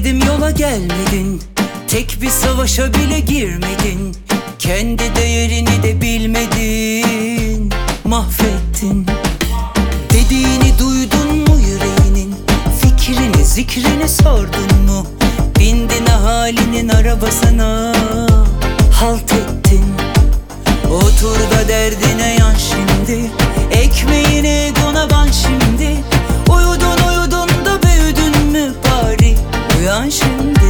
dedim yola gelmedin, tek bir savaşa bile girmedin. Kendi değerini de bilmedin, mahvettin. Dediğini duydun mu yüreğinin, fikrini zikrini sordun mu? Bindin ahalinin arabasına, halt ettin. Otur da derdine yan şimdi, ekmeğine donaban şimdi. Uyudun da büyüdün mü bari, uyan şimdi.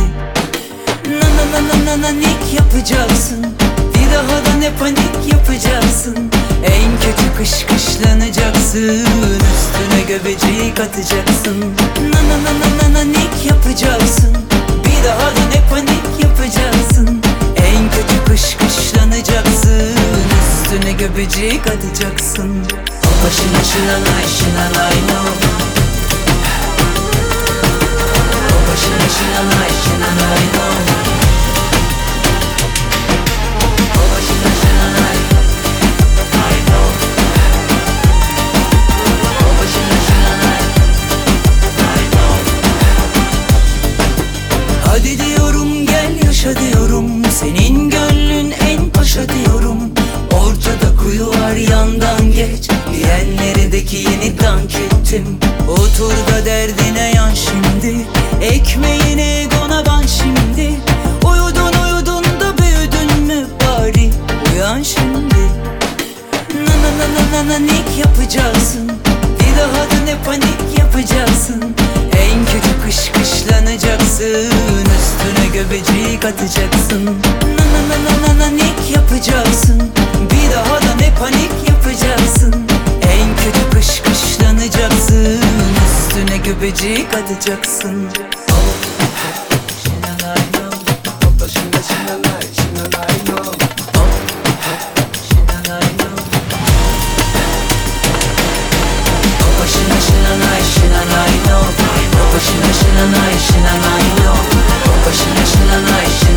Nanik yapacaksın, bir daha da ne panik yapacaksın. En kötü kışlanacaksın, üstüne göbecik atacaksın. Nanik yapacaksın, bir daha da ne panik yapacaksın. En kötü kışlanacaksın, üstüne göbecik atacaksın. Başına şınanay şınanay no. Başına şınanay şınanay no. Başına şınanay I know. Başına şınanay I know. Hadi diyorum gel yaşa diyorum, senin gönlün en paşa diyorum. Ortada kuyu var yandan geç diyenlerdeki yeni dank ettim. Otur da derdine yan şimdi, ekmeğine donaban şimdi. Uyudun da büyüdün mü bari, uyan şimdi. Nanik yapacaksın, bir daha da ne panik yapacaksın. En kötü kışlanacaksın, üstüne göbecik atacaksın. Nanik yapacaksın, bir daha da ne panik yapacaksın. En kötü kışlanacaksın, üstüne göbecik atacaksın.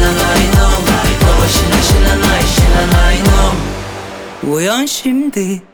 Uyan şimdi.